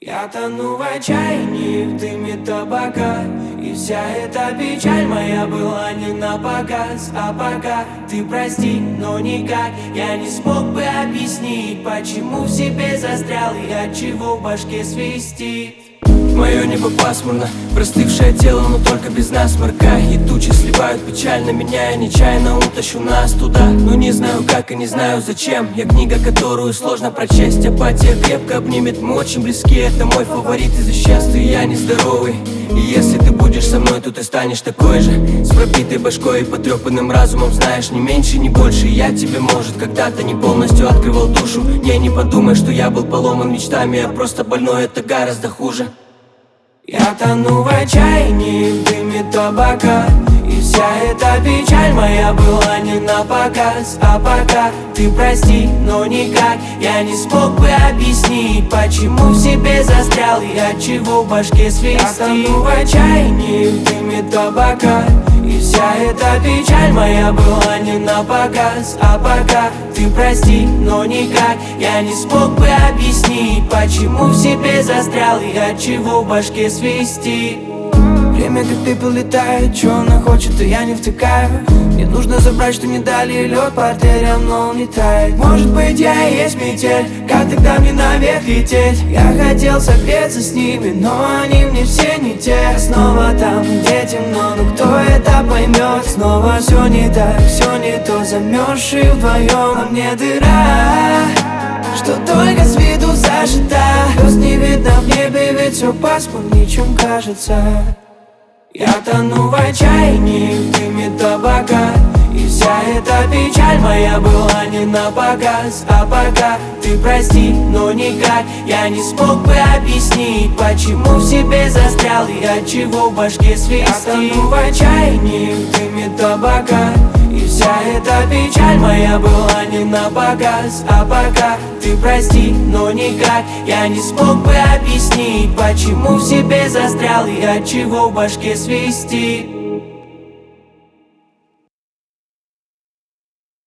Я тону в отчаянии, в дыме табака. И вся эта печаль моя была не на показ. А пока ты прости, но никак я не смог бы объяснить, почему в себе застрял и отчего в башке свистит. Мое небо пасмурно, простывшее тело, но только без насморка. И тучи сливают печаль на меня, я нечаянно утащу нас туда. Но не знаю как и не знаю зачем. Я книга, которую сложно прочесть. Апатия крепко обнимет, мы очень близки. Это мой фаворит из веществ, и я нездоровый. И если ты будешь со мной, то ты станешь такой же, с пропитой башкой и потрепанным разумом. Знаешь, ни меньше, ни больше. Я тебе, может, когда-то не полностью открывал душу. Не подумай, что я был поломан мечтами. Я просто больной, это гораздо хуже. Я тону в отчаянии, в дыме табака. И вся эта печаль моя была не на показ. А пока ты прости, но никак я не смог бы объяснить, почему в себе застрял и отчего в башке свистит. Я тону в отчаянии, в дыме табака. И вся эта печаль моя была не на показ. А пока ты прости, но никак я не смог бы объяснить, почему в себе застрял и отчего в башке свистит. Время как пепел летает, чё она хочет, и я не втыкаю. Мне нужно забрать, что не дали лед по артериям, но он не тает. Может быть, я и есть метель, как тогда мне наверх лететь? Я хотел согреться с ними, но они мне все не те. Снова там, где темно, но кто это поймет? Снова все не так, все не то, замерзшие вдвоем. А мне дыра, что только с виду зажита. Звезд не видно в небе, ведь все пасмурнее, чем кажется. Я тону в отчаянии, в дыме табака. И вся эта печаль моя была не на показ. А пока ты прости, но никак я не смог бы объяснить, почему в себе застрял и отчего в башке свистит. Я тону в отчаянии, в дыме табака. И вся эта печаль моя была не на показ. А пока ты прости, но никак я не смог бы объяснить, почему в себе застрял и отчего в башке свистит.